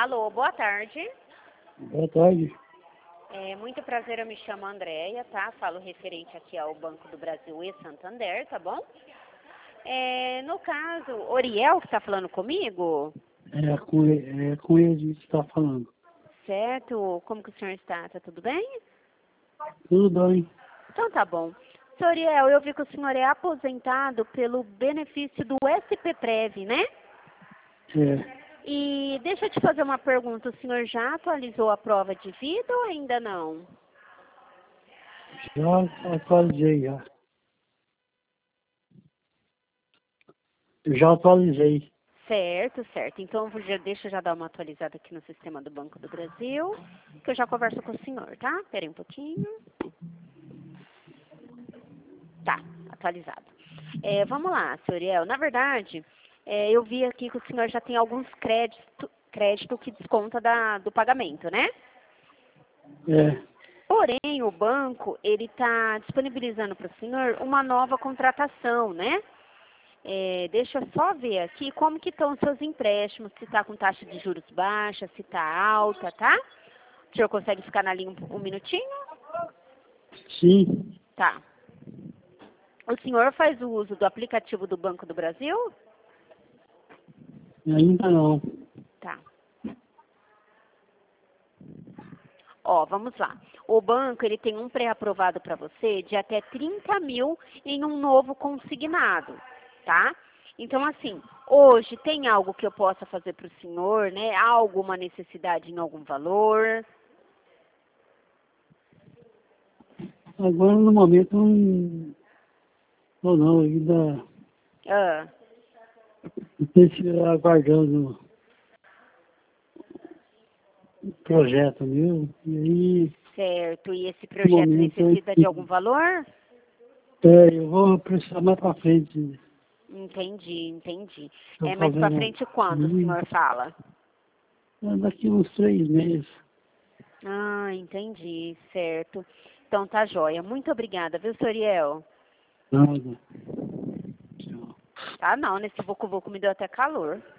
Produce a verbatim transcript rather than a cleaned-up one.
Alô, boa tarde. Boa tarde. É, muito prazer, eu me chamo Andréia, tá? Falo referente aqui ao Banco do Brasil e Santander, tá bom? É, no caso, Oriel que está falando comigo? É com ele, é com ele que está falando. Certo? Como que o senhor está? Tá tudo bem? Tudo bem? Então tá bom. Senhor Oriel, eu vi que o senhor é aposentado pelo benefício do S P Prev, né? É. E deixa eu te fazer uma pergunta, o senhor já atualizou a prova de vida ou ainda não? Já atualizei já. Eu já atualizei. Certo, certo. Então, eu vou já, deixa eu já dar uma atualizada aqui no sistema do Banco do Brasil, que eu já converso com o senhor, tá? Espera aí um pouquinho. Tá, atualizado. É, vamos lá, senhor Ariel. Na verdade, é, eu vi aqui que o senhor já tem alguns créditos crédito que desconta da, do pagamento, né? É. Porém, o banco, ele está disponibilizando para o senhor uma nova contratação, né? É, deixa eu só ver aqui como que estão os seus empréstimos, se está com taxa de juros baixa, se está alta, tá? O senhor consegue ficar na linha um, um minutinho? Sim. Tá. O senhor faz o uso do aplicativo do Banco do Brasil? Ainda não. Tá. Ó, vamos lá. O banco, ele tem um pré-aprovado para você de até trinta mil em um novo consignado, tá? Então, assim, hoje tem algo que eu possa fazer para o senhor, né? Há alguma necessidade em algum valor? Agora no momento não. Não, não, ainda. Ah, Estou aguardando o projeto meu. E aí, certo. E esse no projeto momento, necessita de algum valor? é, eu vou precisar mais para frente. Entendi, entendi. Estou É, mais para fazendo. frente quando o senhor fala? É, daqui uns três meses. Ah, entendi, certo. Então tá joia. Muito obrigada, viu, senhor Ariel? Nada. Tchau. Ah, não, nesse vucu-vucu me deu até calor.